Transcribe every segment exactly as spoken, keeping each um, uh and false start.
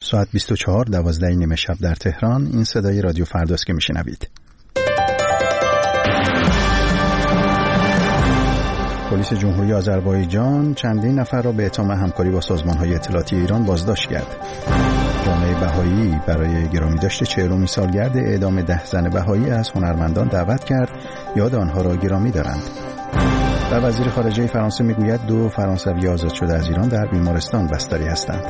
ساعت بیست و چهار دوازده نیمه شب در تهران. این صدای رادیو فرداست که میشنوید. پلیس جمهوری آذربایجان چندین نفر را به اتهام همکاری با سازمان‌های اطلاعاتی ایران بازداشت کرد. جامعه بهایی برای گرامی داشته چهلمین سالگرد اعدام ده زن بهایی از هنرمندان دعوت کرد یاد آنها را گرامی دارند. و وزیر خارجه فرانسه میگوید دو فرانسوی آزاد شده از ایران در بیمارستان بستری هستند.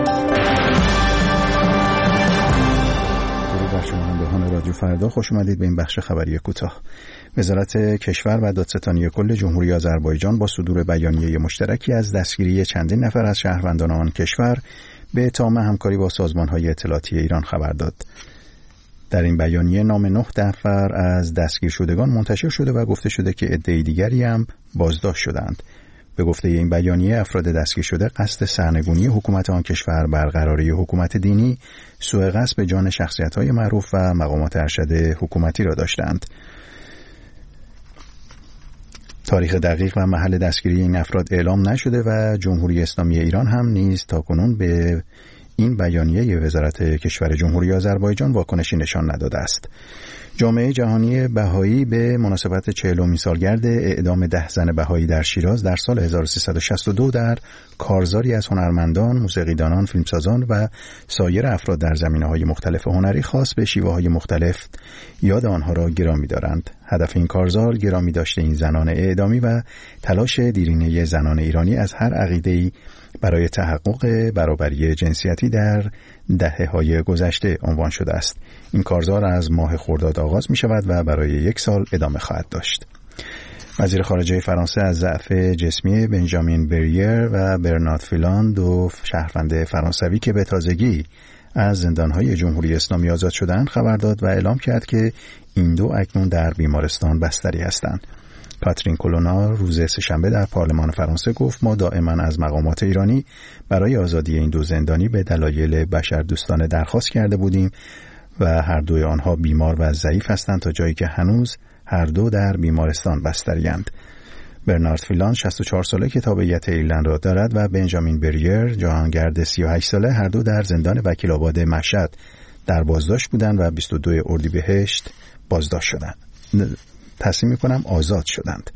درود بر شما همراهان رادیو فردا، خوش اومدید به این بخش خبری کوتاه. وزارت کشور و دادستانی کل جمهوری آذربایجان با صدور بیانیه مشترکی از دستگیری چندین نفر از شهروندان آن کشور به اتهام همکاری با سازمان‌های اطلاعاتی ایران خبر داد. در این بیانیه نام نه نفر از دستگیر شدگان منتشر شده و گفته شده که عده دیگری هم بازداشت شدند. به گفته این بیانیه افراد دستگیر شده قصد سرنگونی حکومت آن کشور، برقراری حکومت دینی، سوء قصد به جان شخصیت‌های معروف و مقامات ارشد حکومتی را داشتند. تاریخ دقیق و محل دستگیری این افراد اعلام نشده و جمهوری اسلامی ایران هم نیز تاکنون به این بیانیه وزارت کشور جمهوری آذربایجان واکنشی نشان نداده است. جامعه جهانی بهایی به مناسبت چهلمین سالگرد اعدام ده زن بهایی در شیراز در سال هزار و سیصد و شصت و دو در کارزاری از هنرمندان، موسیقیدانان، فیلمسازان و سایر افراد در زمینه‌های مختلف هنری خاص به شیوه‌های مختلف یاد آنها را گرامی دارند. هدف این کارزار گرامی داشته این زنان اعدامی و تلاش دیرینه زنان ایرانی از هر عقیده‌ای برای تحقق برابری جنسیتی در دهه‌های گذشته عنوان شده است. این کارزار از ماه خرداد آغاز می شود و برای یک سال ادامه خواهد داشت. وزیر خارجه فرانسه از ضعف جسمی بنجامین بریر و برنارد فیلان، دو شهروند فرانسوی که به تازگی از زندانهای جمهوری اسلامی آزاد شدند، خبر داد و اعلام کرد که این دو اکنون در بیمارستان بستری هستند. کاترین کولونا روز سه‌شنبه در پارلمان فرانسه گفت ما دائما از مقامات ایرانی برای آزادی این دو زندانی به دلایل بشردوستانه درخواست کرده بودیم و هر دوی آنها بیمار و ضعیف هستند تا جایی که هنوز هر دو در بیمارستان بستری‌اند. برنارد فیلان شصت و چهار ساله که تابعیت ایرلند را دارد و بنجامین بریر جهانگرد سی و هشت ساله هر دو در زندان وکیل‌آباد مشهد در بازداشت بودند و بیست و دوم اردیبهشت بازداشت شدند. تصمیم می‌کنم آزاد شدند.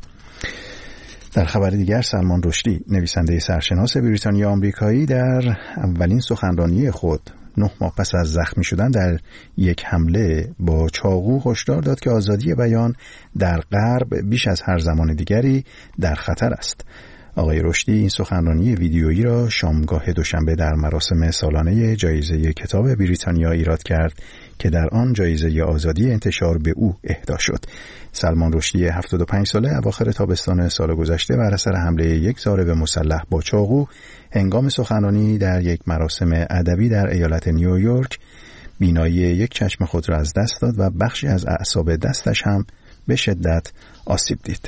در خبر دیگر، سلمان رشدی نویسنده سرشناس بریتانیا آمریکایی در اولین سخنرانی خود نه ماه پس از زخمی شدن در یک حمله با چاقو هشدار داد که آزادی بیان در غرب بیش از هر زمان دیگری در خطر است. آقای رشدی این سخنرانی ویدیویی را شامگاه دوشنبه در مراسم سالانه جایزه کتاب بریتانیا ایراد کرد که در آن جایزه آزادی انتشار به او اهدا شد. سلمان رشدی هفتاد و پنج ساله اواخر تابستان سال گذشته بر اثر حمله یک ضارب مسلح با چاقو هنگام سخنرانی در یک مراسم ادبی در ایالت نیویورک بینایی یک چشم خود را از دست داد و بخشی از اعصاب دستش هم به شدت آسیب دید.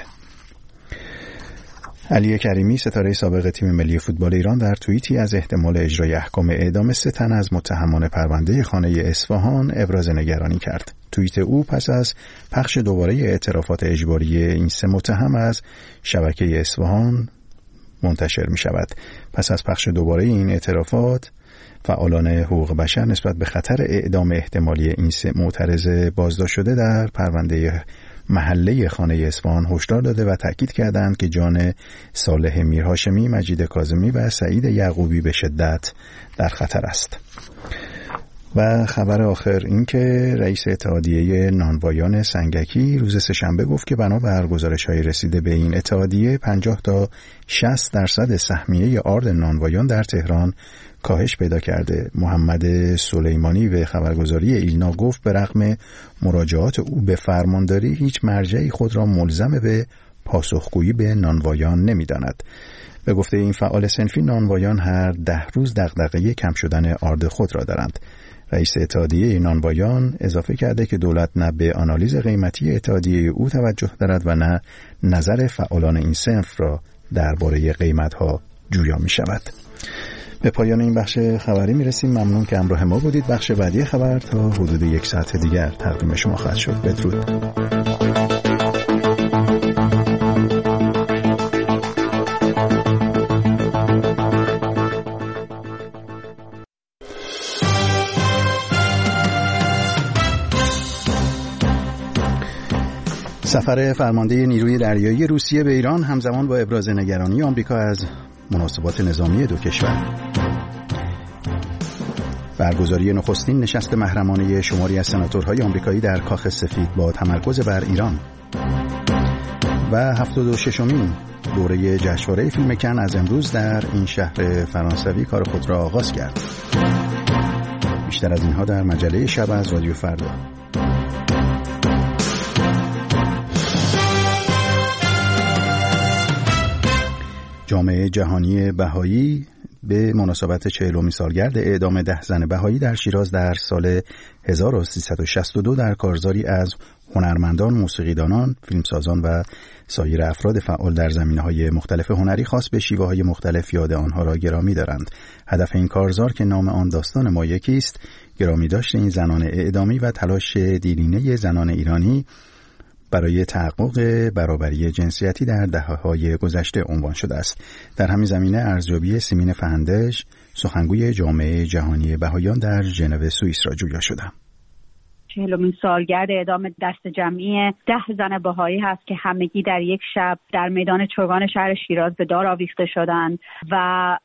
علی کریمی ستاره سابق تیم ملی فوتبال ایران در توییتی از احتمال اجرای احکام اعدام سه تن از متهمان پرونده خانه اصفهان ابراز نگرانی کرد. توییت او پس از پخش دوباره اعترافات اجباری این سه متهم از شبکه اصفهان منتشر می شود. پس از پخش دوباره این اعترافات، فعالان حقوق بشر نسبت به خطر اعدام احتمالی این سه معترض بازداشت شده در پرونده محله خانه اصفهان هشدار داده و تأکید کردند که جان صالح میرهاشمی، مجید کاظمی و سعید یعقوبی به شدت در خطر است. و خبر آخر این که رئیس اتحادیه نانوایان سنگکی روز سه‌شنبه گفت که بنا بر گزارش‌های رسیده به این اتحادیه پنجاه تا شصت درصد سهمیه آرد نانوایان در تهران کاهش پیدا کرده. محمد سلیمانی به خبرگزاری ایلنا گفت به رغم مراجعات او به فرمانداری هیچ مرجعی خود را ملزم به پاسخگویی به نانوایان نمی‌داند. به گفته این فعال صنفی، نانوایان هر ده روز دغدغه کم شدن آرد خود را دارند. رئیس اتحادیه نانوایان اضافه کرده که دولت نه به آنالیز قیمتی اتحادیه او توجه دارد و نه نظر فعالان این صنف را درباره قیمت‌ها جویا می‌شود. به پایان این بخش خبری میرسیم. ممنون که همراه ما بودید. بخش بعدی خبر تا حدود یک ساعت دیگر تقدیم شما خواهد شد. بدرود. سفر فرمانده نیروی دریایی روسیه به ایران همزمان با ابراز نگرانی آمریکا از مناسبات نظامی دو کشور. برگزاری نخستین نشست محرمانه شماری از سناتورهای آمریکایی در کاخ سفید با تمرکز بر ایران. و هفتاد و ششمین دوره جشنواره فیلم کن از امروز در این شهر فرانسوی کار خود را آغاز کرد. بیشتر از اینها در مجله شب از رادیو فردا. جامعه جهانی بهایی به مناسبت چهلمین سالگرد اعدام ده زن بهایی در شیراز در سال هزار و سیصد و شصت و دو در کارزاری از هنرمندان، موسیقیدانان، فیلمسازان و سایر افراد فعال در زمینه‌های مختلف هنری خاص به شیوه‌های مختلف یاد آنها را گرامی دارند. هدف این کارزار که نام آن داستان ما یکی است، گرامی داشت این زنان اعدامی و تلاش دیرینه زنان ایرانی برای تحقق برابری جنسیتی در دهه‌های گذشته عنوان شده است. در همین زمینه ارزیابی سیمین فهندش، سخنگوی جامعه جهانی بهایان در ژنو سوئیس را جویا شدم. چهلمین سالگرد اعدام دست جمعی ده زن بهایی هست که همگی در یک شب در میدان چوگان شهر شیراز به دار آویخته شدند و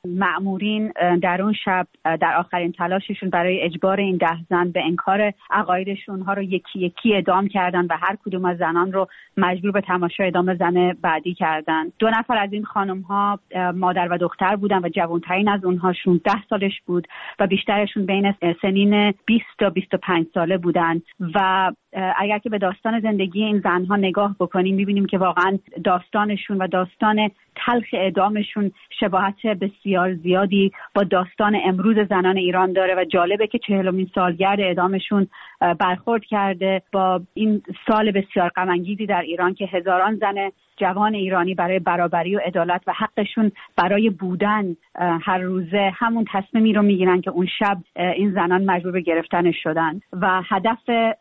مأمورین در اون شب در آخرین تلاششون برای اجبار این ده زن به انکار عقایدشون اونها رو یکی یکی اعدام کردند و هر کدوم از زنان رو مجبور به تماشای اعدام زن بعدی کردند. دو نفر از این خانم ها مادر و دختر بودند و جوانترین از اونها شانزده سالش بود و بیشترشون بین سنین بیست تا بیست و پنج ساله بودند. و اگر که به داستان زندگی این زنها نگاه بکنیم می‌بینیم که واقعا داستانشون و داستان تلخ اعدامشون شباهت بسیار زیادی با داستان امروز زنان ایران داره و جالبه که چهلمین سالگرد اعدامشون برخورد کرده با این سال بسیار غم‌انگیزی در ایران که هزاران زن جوان ایرانی برای برابری و عدالت و حقشون برای بودن هر روزه همون تصمیمی رو میگیرن که اون شب این زنان مجبور به گرفتنش شدن. و هدف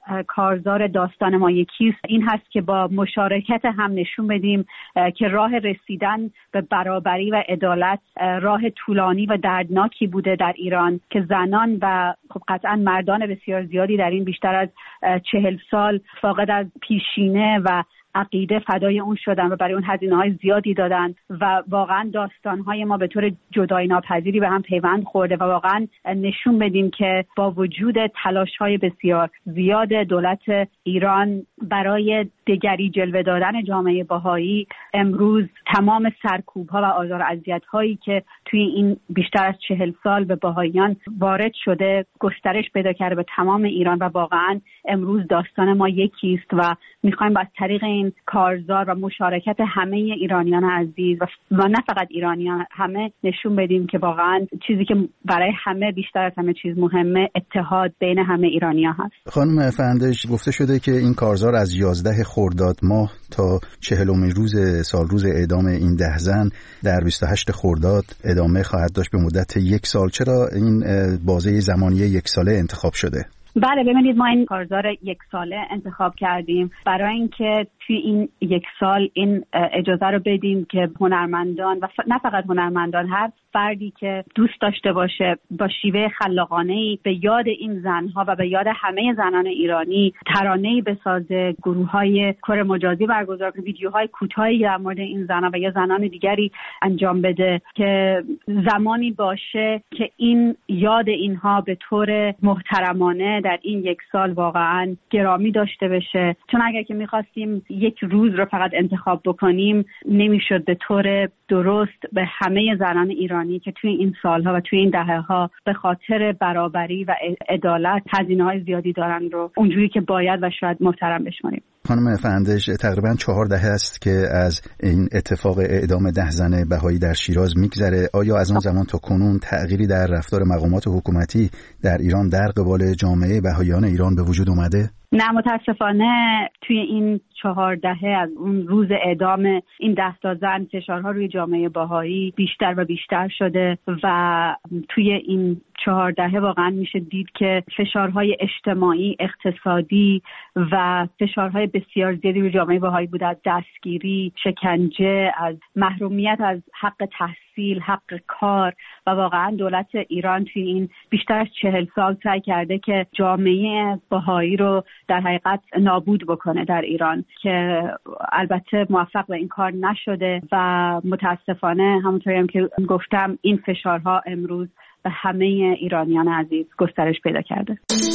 کارزار داستان ما یکیست این هست که با مشارکت هم نشون بدیم که راه رسیدن به برابری و عدالت راه طولانی و دردناکی بوده در ایران که زنان و خب قطعا مردان بسیار زیادی در این بیشتر از چهل سال فاقد از پیشینه و عقیده فدای اون شدن و برای اون هزینه‌های زیادی دادن و واقعا داستان‌های ما به طور جدایی ناپذیری به هم پیوند خورده و واقعا نشون بدیم که با وجود تلاش‌های بسیار زیاد دولت ایران برای دگری جلوه دادن جامعه بهایی امروز تمام سرکوب‌ها و آزار و اذیت‌هایی که توی این بیشتر از چهل سال به بهاییان وارد شده گسترش پیدا کرده به تمام ایران و واقعا امروز داستان ما یکی است و می‌خوایم از طریق این کارزار و مشارکت همه ایرانیان عزیز و نه فقط ایرانیان همه نشون بدیم که واقعا چیزی که برای همه بیشتر از همه چیز مهمه اتحاد بین همه ایرانیان هست. خانم فهندش، گفته شده که این کارزار از یازده خرداد ماه تا چهلمین روز سال روز اعدام این ده زن در بیست و هشت خرداد ادامه خواهد داشت به مدت یک سال. چرا این بازه زمانی یک ساله انتخاب شده؟ بله ببینید ما این کارزار یک ساله انتخاب کردیم برای اینکه توی این یک سال این اجازه رو بدیم که هنرمندان و ف... نه فقط هنرمندان هر فردی که دوست داشته باشه با شیوه خلاقانه‌ای به یاد این زنها و به یاد همه زنان ایرانی ترانه‌ای بسازه، گروه‌های کار مجازی برگزار کنه، ویدیوهای کوتاهی در مورد این زنها و یا زنان دیگری انجام بده که زمانی باشه که این یاد اینها به طور محترمانه در این یک سال واقعا گرامی داشته بشه. چون اگر که می‌خواستیم یک روز رو فقط انتخاب بکنیم نمی‌شد به طور درست به همه زنان ایرانی که توی این سالها و توی این دهه‌ها به خاطر برابری و عدالت هزینه‌های زیادی دارن رو اونجوری که باید و شاید محترم بشماریم. خانم فهندش، تقریباً چهار دهه است که از این اتفاق اعدام ده زن بهایی در شیراز میگذره. آیا از اون زمان تا کنون تغییری در رفتار مقامات حکومتی در ایران در قبال جامعه بهاییان ایران به وجود اومده؟ نه، متاسفانه توی این چهار دهه از اون روز اعدام این ده تا زن فشارها روی جامعه بهایی بیشتر و بیشتر شده و توی این چهار دهه واقعا میشه دید که فشارهای اجتماعی، اقتصادی و فشارهای بسیار زیادی روی جامعه بهایی بوده، از دستگیری، شکنجه، از محرومیت از حق تحصیل تحصیل، حق کار و واقعا دولت ایران توی این بیشتر از چهل سال سعی کرده که جامعه بهایی رو در حقیقت نابود بکنه در ایران که البته موفق به این کار نشده و متاسفانه همونطوری هم که گفتم این فشارها امروز به همه ایرانیان عزیز گسترش پیدا کرده.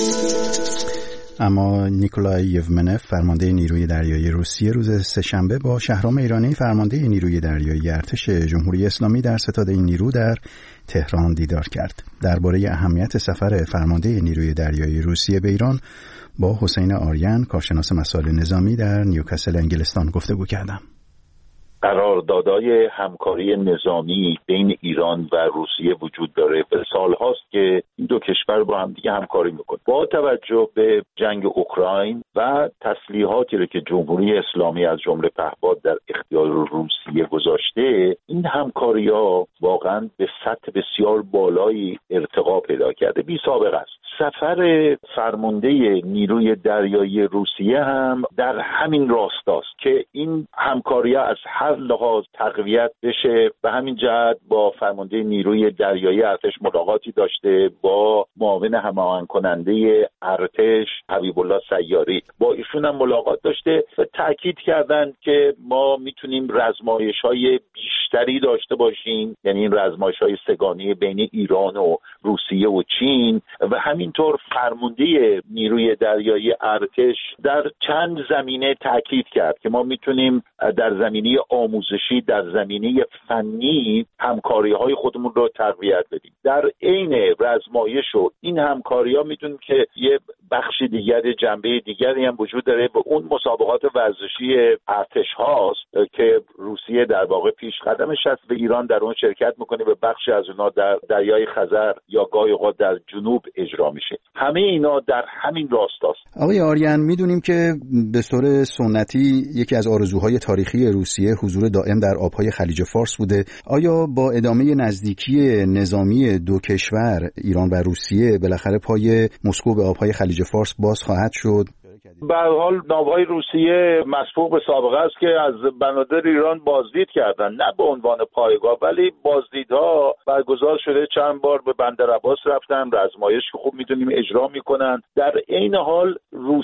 اما نیکولای یومنف فرمانده نیروی دریایی روسیه روز سه‌شنبه با شهرام ایرانی فرمانده نیروی دریایی ارتش جمهوری اسلامی در ستاد این نیرو در تهران دیدار کرد. درباره اهمیت سفر فرمانده نیروی دریایی روسیه به ایران با حسین آریان کارشناس مسائل نظامی در نیوکاسل انگلستان گفتگو کردم. قراردادهای همکاری نظامی بین ایران و روسیه وجود داره و سالهاست که این دو کشور با هم دیگه همکاری میکنه. با توجه به جنگ اوکراین و تسلیحاتی رو که جمهوری اسلامی از جمله پهپاد در اختیار روسیه گذاشته، این همکاری‌ها واقعا به سطح بسیار بالایی ارتقا پیدا کرده، بی سابقه است. سفر فرمانده نیروی دریایی روسیه هم در همین راستاست که این همکاری‌ها از هر لحاظ تقویت بشه. به همین جهت با فرمانده نیروی دریایی ارتش ملاقاتی داشته، با معاون هماهنگ کننده ارتش حبیب الله سیاری با ایشون هم ملاقات داشته و تاکید کردن که ما میتونیم رزمایش‌های بیشتری داشته باشیم، یعنی این رزمایش‌های سه‌گانه بین ایران و روسیه و چین. و همینطور فرمانده نیروی دریایی ارتش در چند زمینه تاکید کرد که ما میتونیم در زمینه آموزشی، در زمینه فنی همکاری‌های خودمون رو تقویت بدیم. در عین رزمایش و این همکاری‌ها میتونیم که یه بخش دیگر، جنبه دیگری هم وجود داره و اون مسابقات ورزشی ارتش هاست که روسیه در واقع پیش قدمش هست و ایران در اون شرکت میکنه و بخشی از اونها در دریای خزر یا گاهی اوقات در جنوب اجرا میشه. همه اینا در همین راستاست. آقای آریان، میدونیم که به طور سنتی یکی از آرزوهای تاریخی روسیه حضور دائم در آبهای خلیج فارس بوده. آیا با ادامه نزدیکی نظامی دو کشور ایران و روسیه بالاخره پای مسکو به آبهای خلیج فارس باز خواهد شد؟ به هر حال ناوهای روسیه مسبوق به سابقه است که از بنادر ایران بازدید کردن، نه به عنوان پایگاه، ولی بازدیدها برگزار شده. چند بار به بندر عباس رفتن، رزمایش که خوب میدونیم اجرا میکنن. در عین حال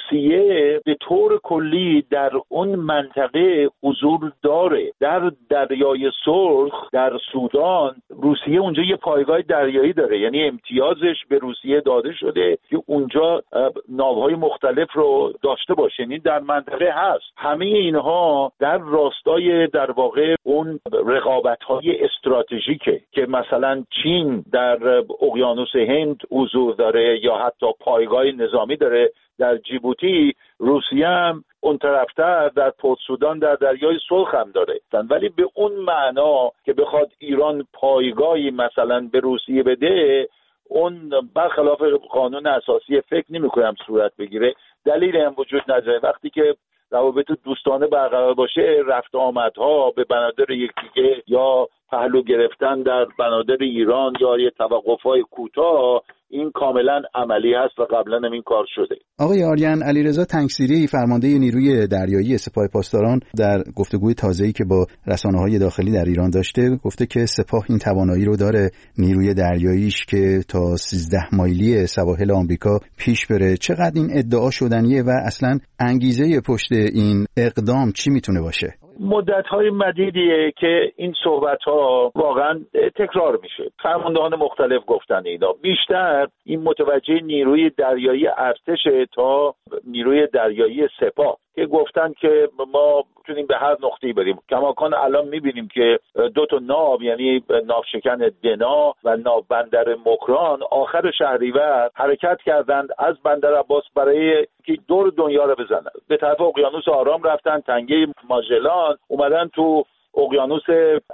روسیه به طور کلی در اون منطقه حضور داره. در دریای سرخ در سودان روسیه اونجا یه پایگاه دریایی داره، یعنی امتیازش به روسیه داده شده که اونجا ناوهای مختلف رو داشته باشه، یعنی در منطقه هست. همه اینها در راستای در واقع اون رقابت‌های استراتژیکه که مثلا چین در اقیانوس هند حضور داره یا حتی پایگاه نظامی داره در جیبوتی. روسیه هم اون طرفتر در پورت سودان در دریای سرخ هم داره، ولی به اون معنا که بخواد ایران پایگاهی مثلا به روسیه بده، اون برخلاف قانون اساسی فکر نمی‌کنم صورت بگیره. دلیل هم وجود نداره. وقتی که روابط دوستانه برقرار باشه، رفت آمدها به بنادر یکدیگه یا پهلو گرفتن در بنادر ایران یا یه توقف‌های کوتاه، این کاملا عملی هست و قبلا هم این کار شده. آقای آریان، علیرضا تنگسیری فرمانده نیروی دریایی سپاه پاسداران در گفتگوی تازه‌ای که با رسانه‌های داخلی در ایران داشته گفته که سپاه این توانایی رو داره نیروی دریاییش که تا سیزده مایلی سواحل آمریکا پیش بره. چقدر این ادعا شدنیه و اصلا انگیزه پشت این اقدام چی میتونه باشه؟ مدت‌های مدیدیه که این صحبت‌ها واقعا تکرار میشه. فرماندهان مختلف گفتن اینا. بیشتر این متوجه نیروی دریایی ارتش تا نیروی دریایی سپاه که گفتن که ما میتونیم به هر نقطه‌ای بریم. کماکان الان میبینیم که دو تا ناو، یعنی ناوشکن دنا و ناو بندر مکران، آخر شهریور حرکت کردند از بندر عباس برای که دور دنیا رو بزنن. به طرف اقیانوس آرام رفتن، تنگه ماژلان اومدن، تو اقیانوس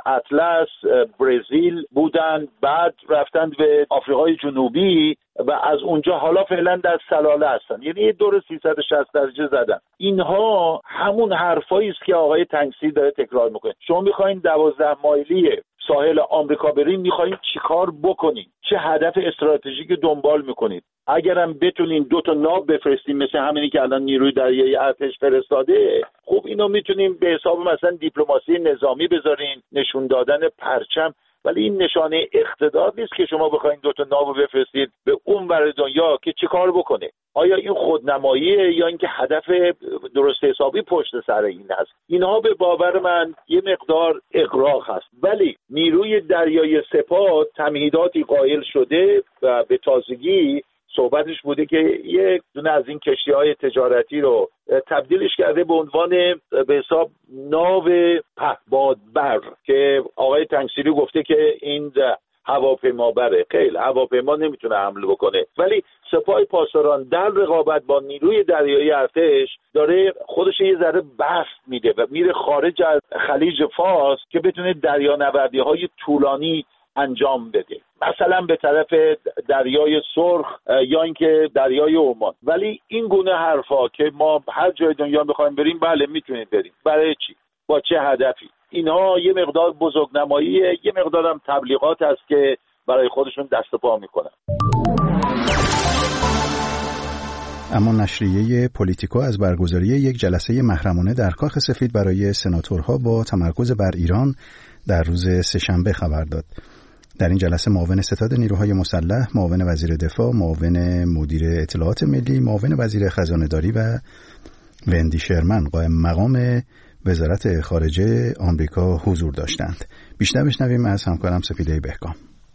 اطلس برزیل بودن، بعد رفتن به آفریقای جنوبی و از اونجا حالا فعلا در سلاله هستن، یعنی یه دور سیصد و شصت درجه زدن. اینها همون حرفایی است که آقای تنگسیر داره تکرار میکنه. شما میخواین دوازده مایلی ساحل آمریکا برین، میخواین چیکار بکنین؟ چه هدف استراتژیک دنبال میکنید؟ اگرم بتونین دو تا ناو بفرستین مثل همینی که الان نیروی دریایی ارتش فرستاده، خب اینو میتونیم به حساب مثلا دیپلماسی نظامی بذارین، نشون دادن پرچم. ولی این نشانه اقتدار نیست که شما بخواید دو تا ناو بفرستید به اون ور دنیا که چه کار بکنه. آیا این خودنماییه یا اینکه هدف درست حسابی پشت سر این است؟ اینها به باور من یه مقدار اغراق هست. ولی نیروی دریایی سپاه تمهیداتی قائل شده و به تازگی صحبتش بوده که یک دونه از این کشتی‌های تجارتی رو تبدیلش کرده به عنوان به حساب ناو پهبادبر که آقای تنگسیری گفته که این هواپیما بره. خیلی هواپیما نمیتونه حمله بکنه، ولی سپاه پاسداران در رقابت با نیروی دریایی ارتش داره خودش یه ذره بست میده و میره خارج از خلیج فارس که بتونه دریانوردی‌های طولانی انجام بده، مثلا به طرف دریای سرخ یا اینکه دریای عمان. ولی این گونه حرفا که ما هر جای دنیا بخوایم بریم، بله میتونید بریم، برای چی؟ با چه هدفی؟ اینها یه مقدار بزرگنماییه، یه مقدار هم تبلیغات هست که برای خودشون دست و پا میکنن. اما نشریه پولیتیکو از برگزاری یک جلسه محرمانه در کاخ سفید برای سناتورها با تمرکز بر ایران در روز سه‌شنبه خبر داد. در این جلسه معاون ستاد نیروهای مسلح، معاون وزیر دفاع، معاون مدیر اطلاعات ملی، معاون وزیر خزانه‌داری و وندی شرمن قائم مقام وزارت خارجه آمریکا حضور داشتند. بیشتر بشنویم از همکارم سپیده بهکام.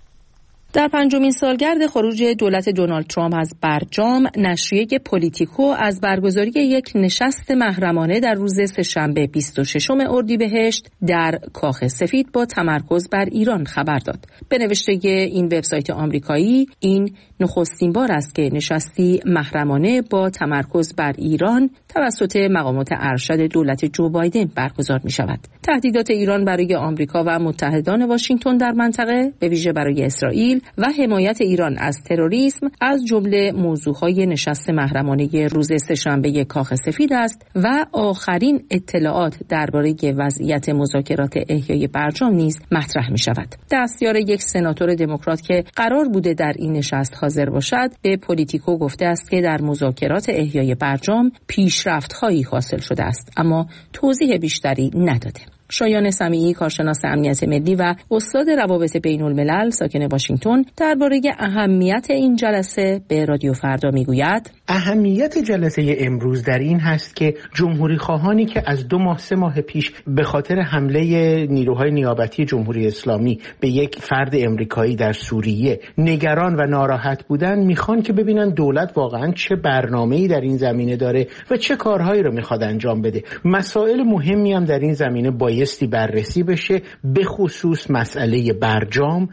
در پنجمین سالگرد خروج دولت دونالد ترامپ از برجام، نشریه پولیتیکو از برگزاری یک نشست محرمانه در روز سه‌شنبه بیست و ششم اردیبهشت در کاخ سفید با تمرکز بر ایران خبر داد. به نوشته این وبسایت آمریکایی، این نخستین بار است که نشستی محرمانه با تمرکز بر ایران توسط مقامات ارشد دولت جو بایدن برگزار می شود. تهدیدات ایران برای آمریکا و متحدان واشنگتن در منطقه، به ویژه برای اسرائیل و حمایت ایران از تروریسم از جمله موضوعهای نشست محرمانه روز سه‌شنبه کاخ سفید است و آخرین اطلاعات درباره وضعیت مذاکرات احیای برجام نیز مطرح می شود. دستیار یک سناتور دموکرات که قرار بوده در این نشست حاضر باشد، به پولیتیکو گفته است که در مذاکرات احیای برجام پیشرفت‌هایی حاصل شده است، اما توضیح بیشتری نداده. شایان سمیعی، کارشناس امنیت ملی و استاد روابط بین الملل ساکن واشنگتن، درباره اهمیت این جلسه به رادیو فردا میگوید: اهمیت جلسه امروز در این هست که جمهوری خواهانی که از دو ماه سه ماه پیش به خاطر حمله نیروهای نیابتی جمهوری اسلامی به یک فرد امریکایی در سوریه نگران و ناراحت بودن، میخوان که ببینن دولت واقعا چه برنامه‌ای در این زمینه داره و چه کارهایی رو میخواد انجام بده. مسائل مهمی هم در این زمینه باید بایستی بررسی بشه، به خصوص مسئله برجام،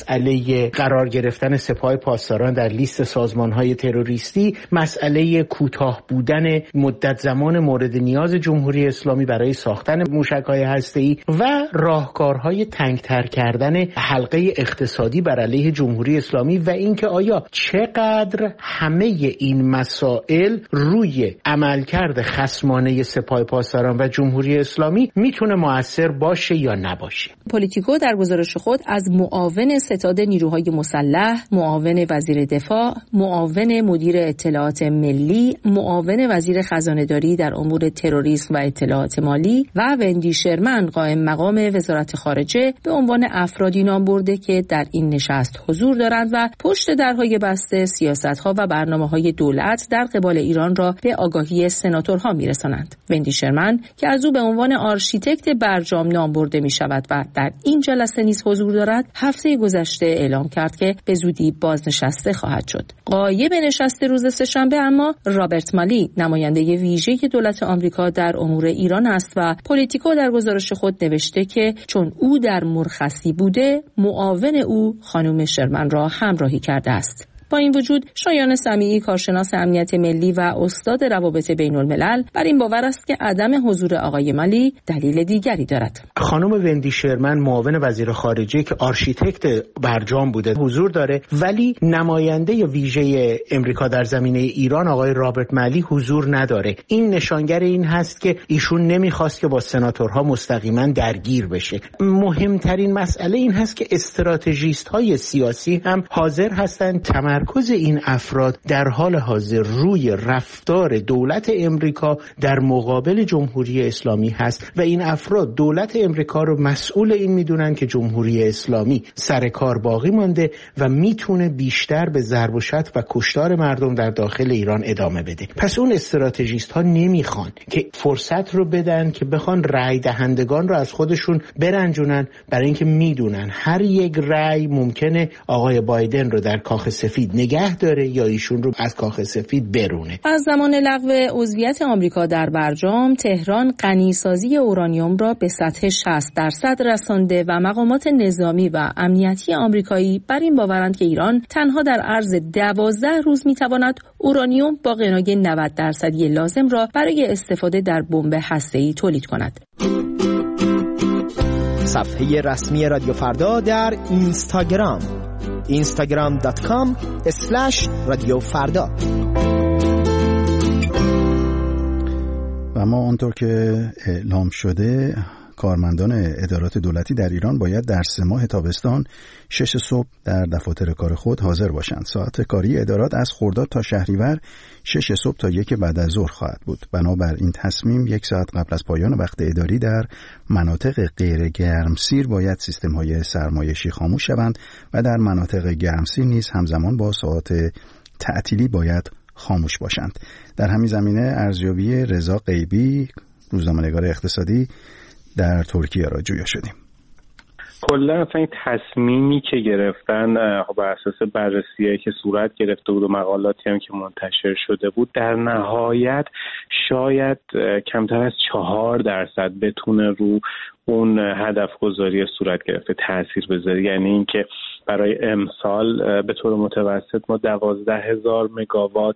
مسئله قرار گرفتن سپاه پاسداران در لیست سازمان‌های تروریستی، مسئله کوتاه بودن مدت زمان مورد نیاز جمهوری اسلامی برای ساختن موشک‌های هسته‌ای و راهکارهای تنگ‌تر کردن حلقه اقتصادی بر علیه جمهوری اسلامی و اینکه آیا چقدر همه این مسائل روی عملکرد خصمانه سپاه پاسداران و جمهوری اسلامی میتونه مؤثر باشه یا نباشه. پولیتیکو در گزارش خود از معاون ستاد نیروهای مسلح، معاون وزیر دفاع، معاون مدیر اطلاعات ملی، معاون وزیر خزانه‌داری در امور تروریسم و اطلاعات مالی و وندی شرمن قائم مقام وزارت خارجه به عنوان افرادی نام برده که در این نشست حضور دارند و پشت درهای بسته سیاست‌ها و برنامه‌های دولت در قبال ایران را به آگاهی سناتورها می‌رسانند. وندی شرمن که از او به عنوان آرشیتکت برجام نام برده می شود و در این جلسه نیز حضور دارد، هفته گذشته اعلام کرد که به زودی بازنشسته خواهد شد. غایب نشست روز سه‌شنبه اما رابرت مالی، نماینده ویژه دولت آمریکا در امور ایران است و پولیتیکو در گزارش خود نوشته که چون او در مرخصی بوده، معاون او خانم شرمن را همراهی کرده است. با این وجود شایان سمیعی، کارشناس امنیت ملی و استاد روابط بین الملل، بر این باور است که عدم حضور آقای مالی دلیل دیگری دارد. خانم وندی شرمن، معاون وزیر خارجه که آرشیتکت برجام بوده، حضور داره، ولی نماینده ویژه امریکا در زمینه ایران آقای رابرت مالی حضور نداره. این نشانگر این هست که ایشون نمیخواست که با سناتورها مستقیما درگیر بشه. مهمترین مسئله این هست که استراتژیست های سیاسی هم حاضر هستند تمر تمرکز این افراد در حال حاضر روی رفتار دولت امریکا در مقابل جمهوری اسلامی هست و این افراد دولت امریکا رو مسئول این میدونن که جمهوری اسلامی سر کار باقی مانده و میتونه بیشتر به ضرب و شتم و کشتار مردم در داخل ایران ادامه بده. پس اون استراتژیست ها نمیخوان که فرصت رو بدن که بخوان رای دهندگان رو از خودشون برنجونن، برای اینکه میدونن هر یک رای ممکنه آقای بایدن رو در کاخ سفید نگه داره یا ایشون رو از کاخ سفید برونه. از زمان لغو عضویت آمریکا در برجام، تهران غنیسازی اورانیوم را به سطح شصت درصد رسانده و مقامات نظامی و امنیتی آمریکایی بر این باورند که ایران تنها در عرض دوازده روز میتواند اورانیوم با غنای نود درصدی لازم را برای استفاده در بمب هسته‌ای تولید کند. صفحه رسمی رادیو فردا در اینستاگرام اینستاگرام دات کام اسلش رادیو فردا. و ما آنطور که اعلام شده کارمندان ادارات دولتی در ایران باید در سه ماه تابستان شش صبح در دفاتر کار خود حاضر باشند. ساعت کاری ادارات از خرداد تا شهریور شش صبح تا یک بعد از ظهر خواهد بود. بنابر این تصمیم یک ساعت قبل از پایان وقت اداری در مناطق غیر گرمسیر باید سیستم‌های سرمایشی خاموش شوند و در مناطق گرمسیر نیز همزمان با ساعات تعطیلی باید خاموش باشند. در همین زمینه ارزیابی رضا غیبی، روزنامه‌نگار اقتصادی، در ترکیه را جویا شدیم. کلا اصلا این تصمیمی که گرفتن بر اساس بررسی‌هایی که صورت گرفته بود و مقالاتی هم که منتشر شده بود، در نهایت شاید کمتر از چهار درصد بتونه رو اون هدف گذاری صورت گرفته تأثیر بذاره. یعنی اینکه برای امسال به طور متوسط ما دوازده هزار مگاوات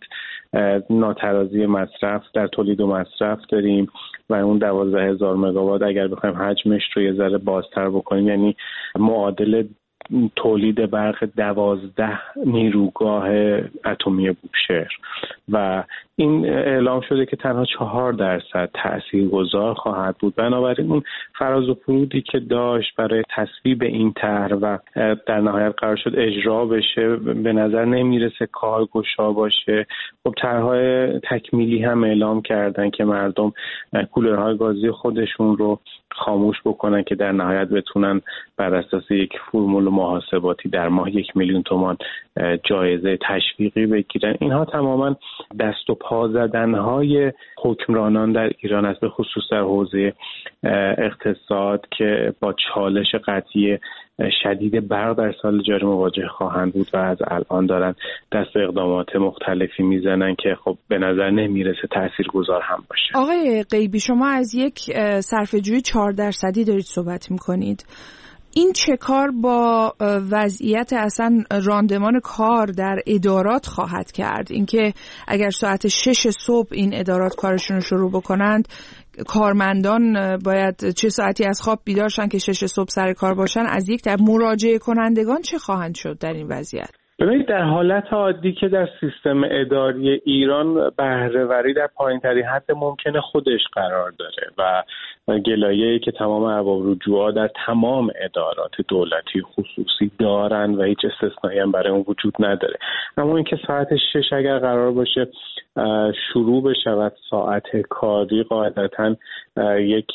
ناترازی مصرف در تولید و مصرف داریم و اون دوازده هزار مگاوات اگر بخوایم حجمش رو یه ذره بازتر بکنیم، یعنی معادل تولید برق دوازده نیروگاه اتمی بوشهر و این اعلام شده که تنها چهار درصد تاثیرگذار خواهد بود. بنابراین اون فراز و فرودی که داشت برای تصویب این طرح و در نهایت قرار شد اجرا بشه به نظر نمیرسه کارگشا باشه. خب طرح‌های تکمیلی هم اعلام کردن که مردم کولرهای گازی خودشون رو خاموش بکنن که در نهایت بتونن بر اساس یک فرمول محاسباتی در ماه یک میلیون تومان جایزه تشویقی بگیرن. اینها تماما دست و پا زدن‌های حکمرانان در ایران است، به خصوص در حوزه اقتصاد که با چالش قطعی شدید برق در سال جاری مواجه خواهند بود و از الان دارن دست به اقدامات مختلفی میزنن که خب به نظر نمیرسه تاثیرگذار هم باشه. آقای غیبی، شما از یک صرفه‌جویی چهار درصدی دارید صحبت میکنید. این چه کار با وضعیت اصلا راندمان کار در ادارات خواهد کرد؟ اینکه اگر ساعت شش صبح این ادارات کارشون رو شروع بکنند، کارمندان باید چه ساعتی از خواب بیدار شن که شش صبح سر کار باشن؟ از یک طرف مراجعه کنندگان چه خواهند شد در این وضعیت؟ ببینید در حالت عادی که در سیستم اداری ایران بهره‌وری در پایین‌ترین حد ممکن خودش قرار داره و گلایه‌ای که تمام ارباب رجوعا در تمام ادارات دولتی خصوصی دارن و هیچ استثنایی هم برای اون وجود نداره. اما اینکه ساعت شش اگر قرار باشه شروع بشود ساعت کاری، قاعدتاً یک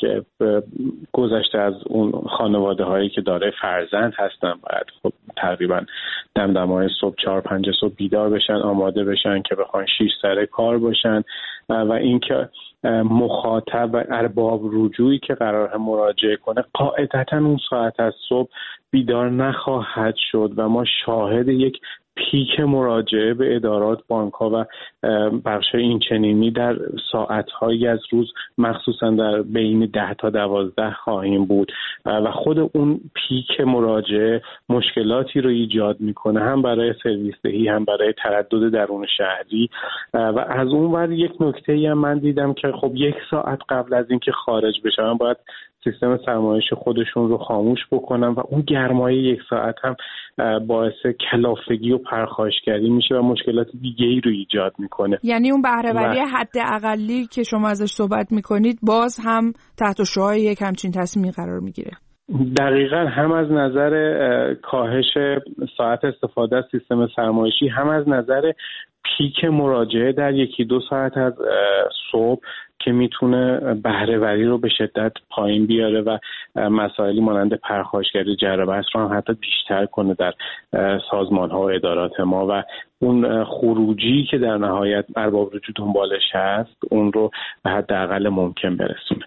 گذشته از اون خانواده هایی که داره فرزند هستن باید خب تقریبا دمدمای صبح چهار پنج صبح بیدار بشن، آماده بشن که بخوان شیش سر کار باشن و اینکه مخاطب و ارباب رجوعی که قراره مراجعه کنه قاعدتاً اون ساعت از صبح بیدار نخواهد شد و ما شاهد یک پیک مراجعه به ادارات، بانک‌ها و بخش این چنینی در ساعت‌هایی از روز مخصوصا در بین ده تا دوازده خواهیم بود و خود اون پیک مراجعه مشکلاتی رو ایجاد میکنه، هم برای سرویس دهی هم برای تردد درون شهری. و از اون ور یک نکته‌ای هم من دیدم که خب یک ساعت قبل از اینکه خارج بشن باید سیستم سرمایش خودشون رو خاموش بکنن و اون گرمای یک ساعت هم باعث کلافگی و پرخاشگری میشه و مشکلات دیگه‌ای رو ایجاد میکنه. یعنی اون بهره‌وری حد اقلی که شما ازش صحبت میکنید باز هم تحت شعاع یک همچین تصمیمی قرار میگیره. دقیقاً هم از نظر کاهش ساعت استفاده از سیستم سرمایشی، هم از نظر پیک مراجعه در یکی دو ساعت از صبح که میتونه بهره‌وری رو به شدت پایین بیاره و مسائلی مانند پرخاشگری جر و بحث رو هم حتی بیشتر کنه در سازمان‌ها و ادارات ما و اون خروجی که در نهایت ارباب رجوع دنبالش هست اون رو به حداقل ممکن برسونه.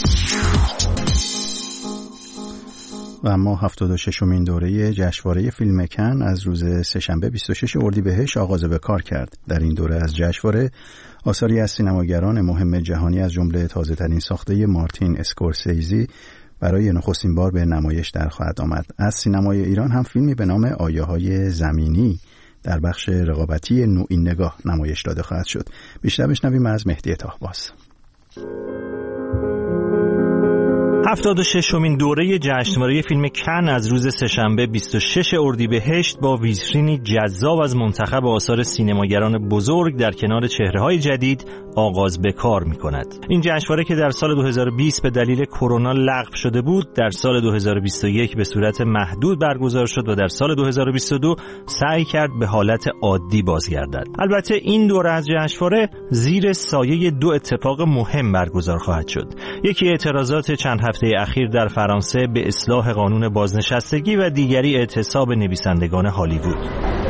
و اما هفتاد و ششمین دوره جشنواره فیلم کن از روز سه‌شنبه بیست و شش اردیبهشت آغاز به کار کرد. در این دوره از جشنواره آثاری از سینماگران مهم جهانی از جمله تازه‌ترین ساخته مارتین اسکورسیزی برای نخستین بار به نمایش در خواهد آمد. از سینمای ایران هم فیلمی به نام آیه‌های زمینی در بخش رقابتی نوعی نگاه نمایش داده خواهد شد. بیشتر بشنویم از مهدی طاهباز. هفتاد و ششمین دوره جشنواره فیلم کن از روز سه‌شنبه بیست و شش اردیبهشت با ویترینی جذاب از منتخب آثار سینماگران بزرگ در کنار چهره‌های جدید آغاز به کار می‌کند. این جشنواره که در سال دو هزار و بیست به دلیل کرونا لغو شده بود، در سال دو هزار و بیست و یک به صورت محدود برگزار شد و در سال دو هزار و بیست و دو سعی کرد به حالت عادی بازگردد. البته این دوره از جشنواره زیر سایه دو اتفاق مهم برگزار خواهد شد. یکی اعتراضات چند هفته اخیر در فرانسه به اصلاح قانون بازنشستگی و دیگری اعتصاب نویسندگان هالیوود.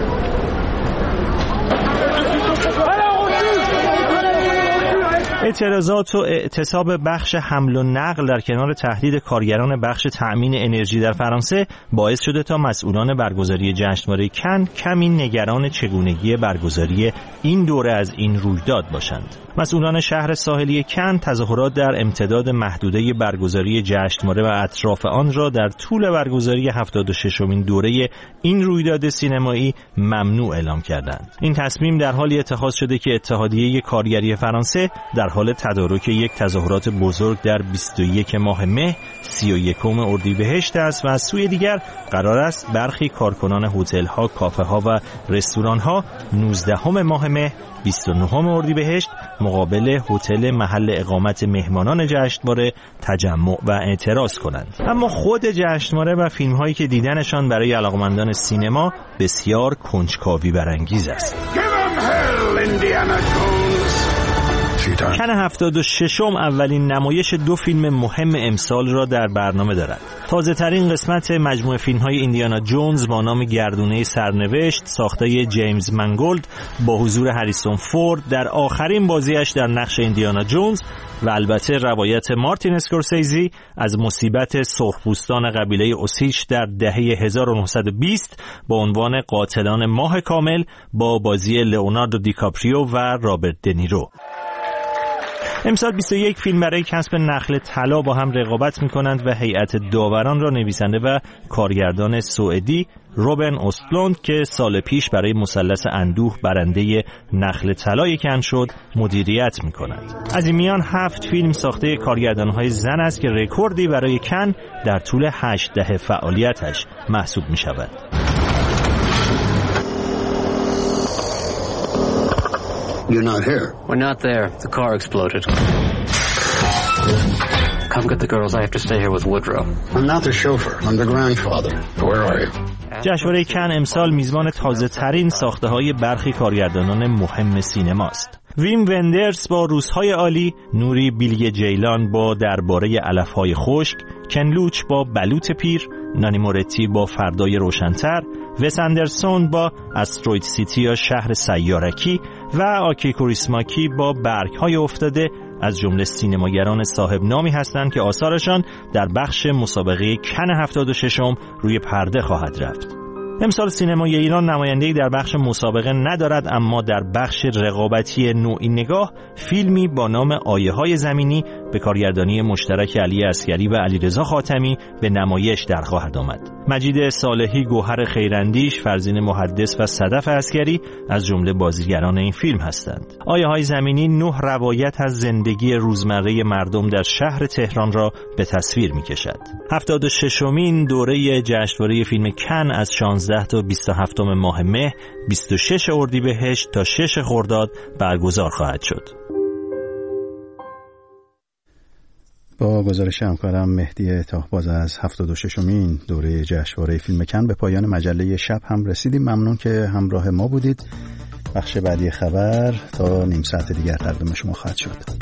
اعتراضات و اعتصاب بخش حمل و نقل در کنار تهدید کارگران بخش تأمین انرژی در فرانسه باعث شده تا مسئولان برگزاری جشنواره کن کمی نگران چگونگی برگزاری این دوره از این رویداد باشند. مسئولان شهر ساحلی کن تظاهرات در امتداد محدوده برگزاری جشنواره و اطراف آن را در طول برگزاری هفتاد و ششمین دوره این رویداد سینمایی ممنوع اعلام کردند. این تصمیم در حالی اتخاذ شده که اتحادیه کارگری فرانسه در حال تدارک یک تظاهرات بزرگ در بیست و یک ماه مه سی و یکم اردیبهشت است و از سوی دیگر قرار است برخی کارکنان هتل‌ها، کافه‌ها و رستوران‌ها نوزدهم ماه مه بیست و نهم اردیبهشت مقابل هتل محل اقامت مهمانان جشنواره تجمع و اعتراض کنند. اما خود جشنواره و فیلم‌هایی که دیدنشان برای علاقمندان سینما بسیار کنجکاوی برانگیز است. کن هفتاد و ششم اولین نمایش دو فیلم مهم امسال را در برنامه دارد. تازه ترین قسمت مجموعه فیلم های ایندیانا جونز با نام گردونه سرنوشت ساخته جیمز منگولد با حضور هریسون فورد در آخرین بازیش در نقش ایندیانا جونز و البته روایت مارتین اسکورسیزی از مصیبت سرخپوستان قبیله اوسیچ در دهه هزار و نهصد و بیست با عنوان قاتلان ماه کامل با بازی لئوناردو دیکاپریو و رابرت دنیرو. امسال بیست و یک فیلم برای کسب نخل طلا با هم رقابت می‌کنند و هیئت داوران را نویسنده و کارگردان سوئدی روبن اوستلوند که سال پیش برای مثلث اندوه برنده نخل طلای کن شد مدیریت می‌کند. از این میان هفت فیلم ساخته کارگردان‌های زن است که رکوردی برای کن در طول هشت دهه فعالیتش محسوب می‌شود. You're not here. We're not there. The car exploded. Come get the girls. I have to stay here with Woodrow. I'm not the chauffeur. I'm the grandfather. Where are you? جشنواره کن امسال میزبان تازه ترین ساخته های برخی کارگردانان مهم سینماست. ویم وندرز با روزهای عالی، نوری بیلی جیلان با درباره علفهای خشک، کن لوچ با بلوط پیر، نانی مورتی با فردای روشن‌تر، وس اندرسون با استروید سیتی یا شهر سیارکی و آکی کوریسماکی با برگ‌های افتاده از جمله سینماگران صاحب نامی هستند که آثارشان در بخش مسابقه کن هفتاد و ششم روی پرده خواهد رفت. امسال سینمای ایران نماینده‌ای در بخش مسابقه ندارد، اما در بخش رقابتی نوعی نگاه فیلمی با نام آیه‌های زمینی به کارگردانی مشترک علی عسگری و علیرضا خاتمی به نمایش در خواهد آمد. مجید صالحی، گوهر خیراندیش، فرزین محدث و صدف عسگری از جمله بازیگران این فیلم هستند. آیه‌های زمینی نه روایت از زندگی روزمره مردم در شهر تهران را به تصویر می‌کشد. هفتاد و ششمین دوره جشنواره فیلم کن از شانزده تا بیست و هفتم ماه مه بیست و شش اردیبهشت تا شش خرداد برگزار خواهد شد. با گزارش همکارم مهدی تاهباز از هفتاد و ششمین دوره جشنواره فیلم کن به پایان مجله شب هم رسیدیم. ممنون که همراه ما بودید. بخش بعدی خبر تا نیم ساعت دیگر تقدیم شما خواهد شد.